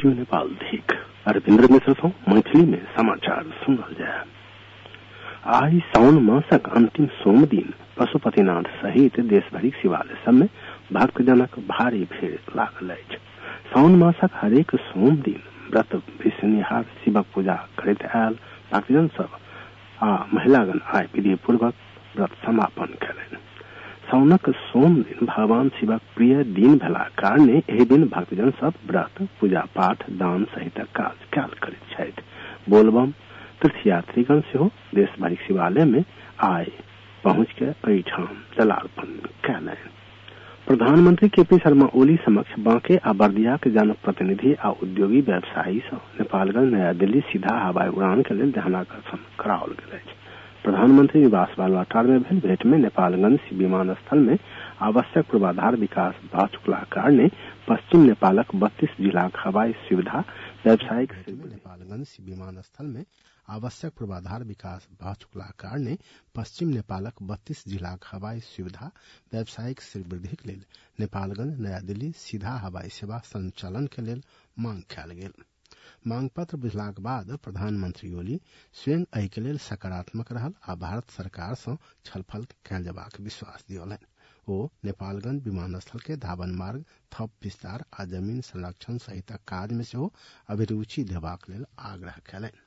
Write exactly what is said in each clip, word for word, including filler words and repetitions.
Radio Nepal देख अरविंद्र मिश्र सौ मैथिली में समाचार सुनल जाए। आई साउन मासक अंतिम सोम दिन पशुपतिनाथ सहित देशभरिक शिवालय सब में भक्तजनक भारी भीड़ लागल अछि। साउन मासक हरेक सोम दिन व्रत विष्णुहार शिवक पूजा करैत आयल भक्तजन सब आ महिलागण आय विधि पूर्वक व्रत समापन करें। साउनक सोम दिन भगवान शिवक प्रिय दिन भेला कारणे एहि दिन भक्तजन सब व्रत पूजा पाठ दान सहित काज कयल करैत छथि। बोलबम तीर्थयात्रीगण सेहो देशभरिक शिवालय में आय पहुंच के एहिठाम जलार्पण कयलनि। प्रधानमंत्री के पी शर्मा ओली समक्ष बांके आ बर्दिया के जनप्रतिनिधि आ उद्योगी व्यवसायी सँ नेपालगंज नया दिल्ली सीधा हवाई उड़ान के लेल ध्यानाकर्षण कराओल गेल अछि। प्रधानमंत्री निवास बालुआटार में भेल भेंट में नेपालगंज विमानस्थल में आवश्यक पूर्वाधार विकास भऽ चुकला कारणे पश्चिम नेपालक बत्तीस जिलाक हवाई सुविधा व्यावसायिक नेपालगंज विमानस्थल में आवश्यक पूर्वाधार विकास भऽ चुकला कारणे पश्चिम नेपालक बत्तीस जिलाक हवाई सुविधा व्यावसायिक वृद्धिक लेल नेपालगंज नया दिल्ली सीधा हवाई सेवा संचालन के लेल मांग कयल गेल। मांग पत्र बुझलाक बाद प्रधानमंत्री ओली स्वयं एहि के लेल सकारात्मक रहल आ भारत सरकार सँ छलफल कयल जेबाक विश्वास दियौलनि। ओ नेपालगंज विमानस्थल के धावन मार्ग थप विस्तार आ जमीन संरक्षण सहित काज में सेहो अभिरुचि देबाक लेल आग्रह कयलनि।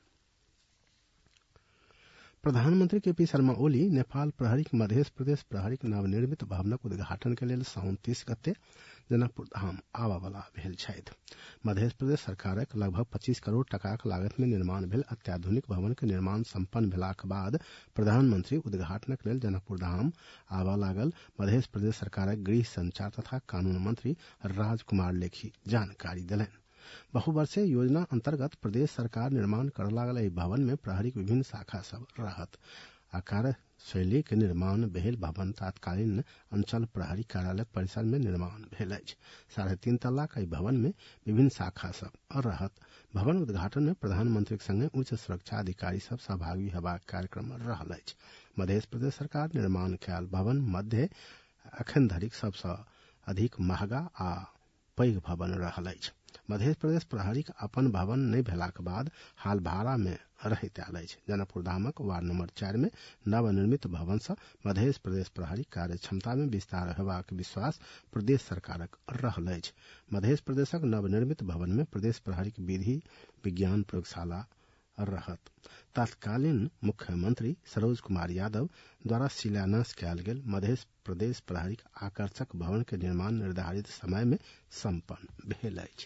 प्रधानमंत्री के पी शर्मा ओली नेपाल प्रहरीक मध्य प्रदेश प्रहरीक नवनिर्मित भवनक उद्घाटन के लेल साउन तीस गते जनकपुर धाम आबय वाला भेल छथि। मध्य प्रदेश सरकारक लगभग पच्चीस करोड़ टकाक लागत में निर्माण भेल अत्याधुनिक भवन के निर्माण संपन्न भेलाक बाद प्रधानमंत्री उद्घाटनक लेल जनकपुर धाम आबय लागल। मध्य प्रदेश सरकारक गृह संचार तथा कानून मंत्री राजकुमार लेखी जानकारी देलनि। बहुवर्षीय योजना अंतर्गत प्रदेश सरकार निर्माण कर लागल एहि भवन में प्रहरीक विभिन्न शाखा सब रहत। आकार शैली के निर्माण भेल भवन तत्कालीन अंचल प्रहरी कार्यालय परिसर में निर्माण भेल अछि। साढ़े तीन तल्ला एहि भवन में विभिन्न शाखा सब रहत। भवन उद्घाटन में प्रधानमंत्री संगे उच्च सुरक्षा अधिकारी सब सहभागी हेबाक कार्यक्रम रहल अछि। मध्य प्रदेश सरकार निर्माण कयल भवन मध्य अखन धरिक सबसँ अधिक महगा आ पैघ भवन रहल अछि। मध्य प्रदेश प्रहरीक अपन भवन नहि भेलाक बाद हाल भाड़ा में रहैत आयल अछि। जनकपुर धामक वार्ड नंबर चार में नवनिर्मित भवन सँ मध्य प्रदेश प्रहरी कार्य क्षमता में विस्तार हेबाक विश्वास प्रदेश सरकारक रहल अछि। मध्य प्रदेशक नवनिर्मित भवन में प्रदेश प्रहरीक विधि विज्ञान प्रयोगशाला रहत। तत्कालीन मुख्यमंत्री सरोज कुमार यादव द्वारा शिलान्यास कयल गेल मध्य प्रदेश प्रहरीक आकर्षक भवन के निर्माण निर्धारित समय में संपन्न भेल अछि।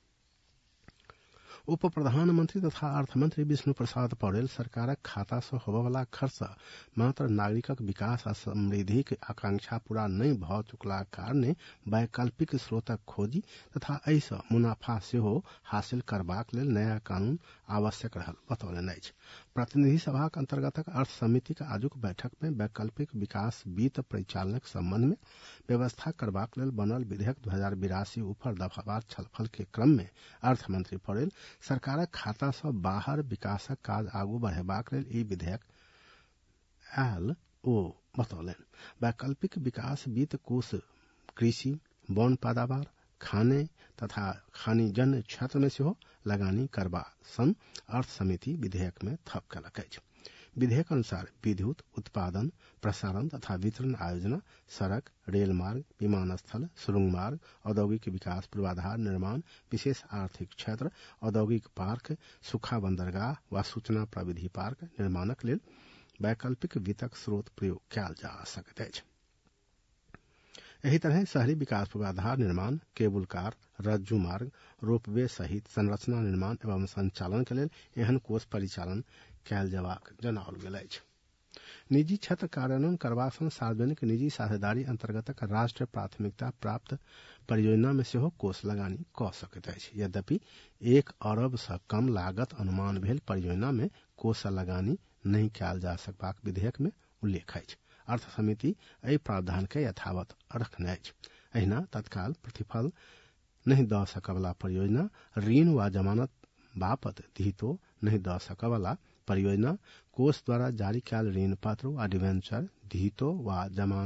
उप प्रधानमंत्री तथा अर्थमंत्री विष्णु प्रसाद पौडेल सरकारक खाता सँ होबयवला खर्च मात्र नागरिकक विकास आ समृद्धिक आकांक्षा पूरा नहि भऽ चुकलाक कारणे वैकल्पिक स्रोतक खोजी तथा एहि सँ मुनाफा सेहो हासिल करबाक लेल नया कानून आवश्यक रहल बतौलनि अछि। प्रतिनिधि सभाक अंतर्गतक अर्थ समितिक आजुक बैठक में वैकल्पिक विकास वित्त परिचालनक संबंध में व्यवस्था करबाक लेल बनल विधेयक दू हजार बिरासी ऊपर दफावार छलफल के क्रम में अर्थमंत्री पौडेल सरकारक खाता सँ बाहर विकासक काज आगू बढ़ेबाक लेल ई विधेयक आयल ओ बतौलनि। वैकल्पिक विकास वित्त कोष कृषि वन पैदावार खाने तथा खनिजन्य क्षेत्र में सेहो लगानी करबा सन अर्थ समिति विधेयक में थप कयलक अछि। विधेयक अनुसार विद्युत उत्पादन प्रसारण तथा वितरण आयोजना सड़क रेल मार्ग विमानस्थल सुरंग मार्ग औद्योगिक विकास पूर्वाधार निर्माण विशेष आर्थिक क्षेत्र औद्योगिक पार्क सूखा बंदरगाह व सूचना प्रविधि पार्क निर्माणक लेल वैकल्पिक वित्तक स्रोत प्रयोग कयल जा सकैत अछि। एही तरह शहरी विकास पूर्वाधार निर्माण केबुल कार रज्जू मार्ग रोपवे सहित संरचना निर्माण एवं संचालन के लेल एहन कोष परिचालन कयल जेबाक जनाओल गेल अछि। निजी क्षेत्र कार्यान्वयन करबा सँ सार्वजनिक निजी साझेदारी अंतर्गतक राष्ट्रीय प्राथमिकता प्राप्त परियोजना में सेहो कोष लगानी कऽ सकैत अछि। यद्यपि एक अरब सँ कम लागत अनुमान भेल परियोजना में कोष लगानी नहि कयल जा सकबाक विधेयक में उल्लेख अछि। अर्थ समिति एहि प्रावधान के यथावत रखने अछि। अहिना तत्काल प्रतिफल नहीं दऽ सकवला परियोजना ऋण व जमानत बापत धितो नहीं दऽ सकवला परियोजना कोष द्वारा जारी कयल ऋण पत्र व डिवेंचर धितो व जमानत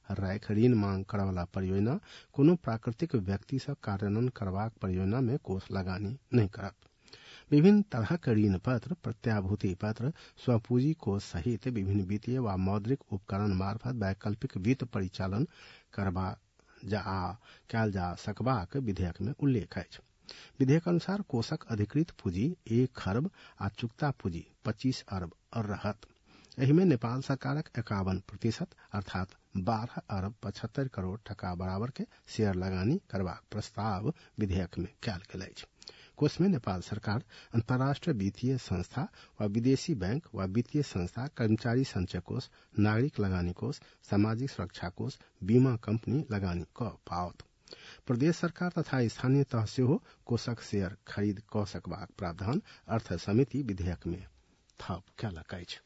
राखि ऋण मांग करवला परियोजना कोनो प्राकृतिक व्यक्ति से कार्यान्वयन करबाक परियोजना में कोष लगानी नहीं करत। विभिन्न तरहक ऋण पत्र, प्रत्याभूति पत्र, स्वपूंजी कोष सहित विभिन्न वित्तीय व मौद्रिक उपकरण मार्फत वैकल्पिक वित्त परिचालन करबा जा कयल जा सकबाक विधेयक में उल्लेख अछि। विधेयक अनुसार कोषक अधिकृत पूंजी एक खरब आ चुकता पूंजी पच्चीस अरब रहत। एहि में नेपाल सरकारक इक्यावन प्रतिशत अर्थात बारह अरब पचहत्तर करोड़ टका बराबर के शेयर लगानी करबाक प्रस्ताव विधेयक में कयल गेल अछि। कोष में नेपाल सरकार, अंतर्राष्ट्रीय वित्तीय संस्था व विदेशी बैंक व वित्तीय संस्था, कर्मचारी संचय कोष, नागरिक लगानी कोष, सामाजिक सुरक्षा कोष, बीमा कंपनी लगानी क पाओत। प्रदेश सरकार तथा स्थानीय तह से हो कोषक शेयर खरीद क सकबाक प्रावधान अर्थ समिति विधेयक में थप कयलक अछि।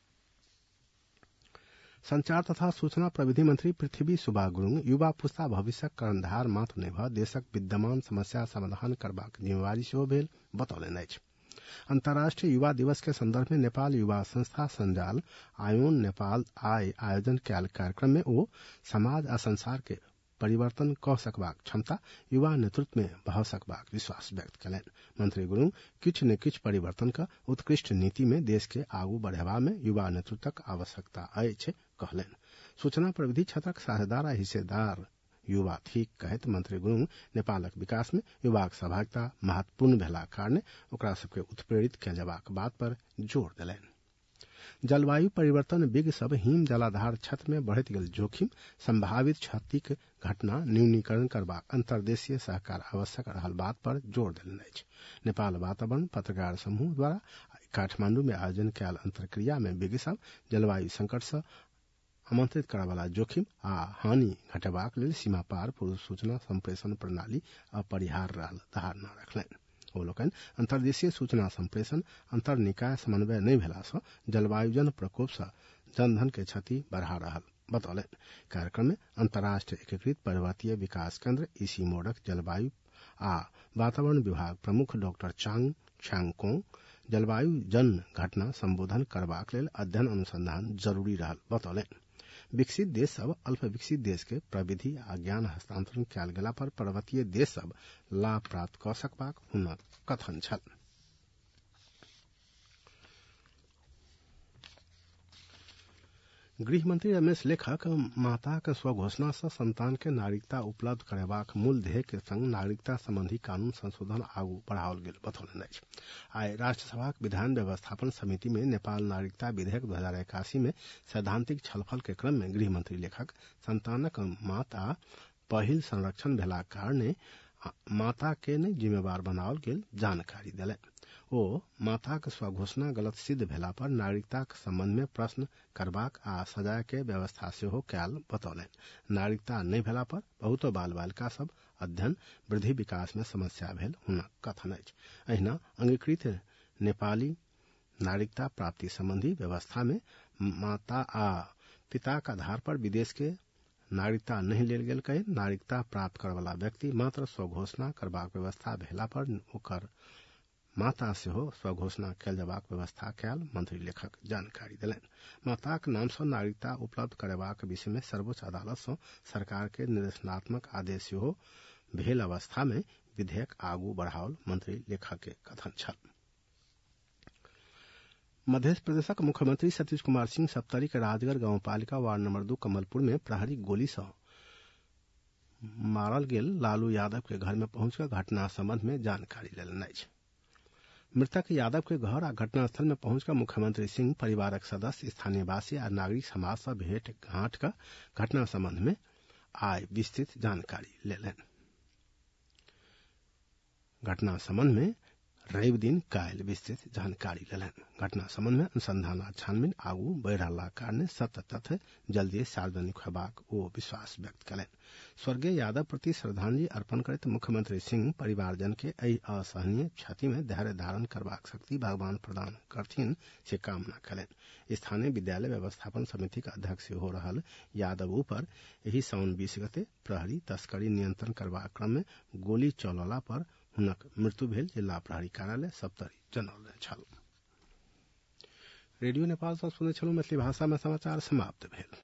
संचार तथा सूचना प्रविधि मंत्री पृथ्वी सुब्बा गुरुङ युवा पुस्ता भविष्यक कर्णधार मात्र नहि भ देशक विद्यमान समस्या समाधान करबाक जिम्मेवारी सेहो भेल बतौलनि अछि। अंतर्राष्ट्रीय युवा दिवस के संदर्भ में नेपाल युवा संस्था संजाल आयोन नेपाल आय आयोजन कयल कार्यक्रम में ओ समाज आ संसार के परिवर्तन क सकबाक क्षमता युवा नेतृत्व में भ सकबाक विश्वास व्यक्त कयलनि। मंत्री गुरुङ किछु ने किछु परिवर्तन का उत्कृष्ट नीति में देश के आगू बढ़ेबा में युवा नेतृत्वक आवश्यकता अछि कहलनि। सूचना प्रविधि क्षेत्रक साझेदार आ हिस्सेदार युवा थिक कहैत मंत्री गुरुङ नेपालक विकास में युवाक सहभागिता महत्वपूर्ण भेला कारणे ओकरा सबके उत्प्रेरित कयल जयबाक बात पर जोर देलनि। जलवायु परिवर्तन विज्ञ सब हिम जलाधार क्षेत्र में बढ़त गेल जोखिम, संभावित क्षतिक घटना न्यूनीकरण करबाक अंतर्देशीय सहकार आवश्यक रहल बात पर जोर देलनि अछि। नेपाल वातावरण पत्रकार समूह द्वारा काठमांडू में आयोजन कयल अंतर्क्रिया में विज्ञ सब जलवायु संकट से आमंत्रित करयवला जोखिम आ हानि घटेबाक लेल सीमा पार पूर्व सूचना संप्रेषण प्रणाली अपरिहार्य रहल धारणा रखलनि। ओ लोकनि अंतर्देशीय सूचना संप्रेषण अंतर निकाय समन्वय नहीं भेला सँ जलवायुजन प्रकोप से जनधन के क्षति बढ़ा रहल बतौलनि। कार्यक्रम में अंतर्राष्ट्रीय एकीकृत पर्वतीय विकास केंद्र ईसी मोडक जलवायु आ वातावरण विभाग प्रमुख डॉक्टर चांग छांगकोंग जलवायु जन घटना संबोधन करबाक लेल अध्ययन अनुसंधान जरूरी रहल बतौलनि। विकसित देश सब अल्प विकसित देश के प्रविधि आ ज्ञान हस्तांतरण कयल गेला पर पर्वतीय देश सब लाभ प्राप्त क सकबाक हुनक कथन छल। गृहमंत्री रमेश लेखक माताक स्वघोषणा से संतान के नागरिकता उपलब्ध करबाक मूल ध्येय के संग नागरिकता संबंधी कानून संशोधन आगू बढ़ाओल गेल बतौलनि अछि। आइ राष्ट्रसभाक विधान व्यवस्थापन समिति में नेपाल नागरिकता विधेयक दो हजार इक्यासी में सैद्धांतिक छलफल के क्रम में गृहमंत्री लेखक संतानक माता पहिल संरक्षण भेला कारणे माता के नहीं जिम्मेवार बनाओल गेल जानकारी देलनि। ओ माताक स्वघोषणा गलत सिद्ध भेला पर नागरिकताक संबंध में प्रश्न करबाक आ सजाय के व्यवस्था सेहो कयल बतौलनि। नागरिकता नहीं भेला पर बहुतो बाल बालिका सब अध्ययन वृद्धि विकास में समस्या भेल हुनक कथन अछि। अहिना अंगीकृत नेपाली नागरिकता प्राप्ति संबंधी व्यवस्था में माता आ पिताक आधार पर विदेश के नागरिकता नहीं लेल गेल कहे नागरिकता प्राप्त करवला व्यक्ति मात्र स्वघोषणा करबाक व्यवस्था भेला पर ओकर माता से हो स्वघोषणा कयल जबाक व्यवस्था कयल मंत्री लेखक जानकारी देलनि। माताक नाम से नागरिकता उपलब्ध करबाक विषय में सर्वोच्च अदालत से सरकार के निर्देशनात्मक आदेश सेहो भेल अवस्था में विधेयक आगू बढ़ाओल मंत्री लेखक के कथन छल। मध्य प्रदेशक मुख्यमंत्री सतीश कुमार सिंह सप्तरी के राजगढ़ गांवपालिका वार्ड नंबर दो कमलपुर में प्रहरी गोली से मारल गेल लालू यादव के घर में पहुंचकर घटना संबंध में जानकारी लेलनि अछि। मृतक यादव के घर आ घटनास्थल में पहुंचकर मुख्यमंत्री सिंह परिवारक सदस्य स्थानीय वासी आ नागरिक समाज से भेंट घाट कर घटना संबंध में आय विस्तृत जानकारी लेलनि। घटना संबंध में रवि दिन कायल विस्तृत जानकारी लेलनि। घटना संबंध में अनुसंधान आ छानबीन आगू बढ़ रहला कारणे सत्य तथ्य जल्दी सार्वजनिक होबाक ओ विश्वास व्यक्त कयलनि। स्वर्गीय यादव प्रति श्रद्धांजलि अर्पण करैत मुख्यमंत्री सिंह परिवारजन के एहि असहनीय क्षति में धैर्य धारण करबाक शक्ति भगवान प्रदान करथिन से कामना कयलनि। स्थानीय विद्यालय व्यवस्थापन समिति के अध्यक्ष हो रहल यादव पर एहि साउन बीस गते प्रहरी तस्करी नियंत्रण करबाक क्रम में गोली चलला पर हुनक मृत्यु भेल जिला प्रहरी कार्यालय सप्तरी जनौलनि छल। रेडियो नेपाल सँ सुनै छलहुँ मैथिली भाषा में समाचार समाप्त भेल।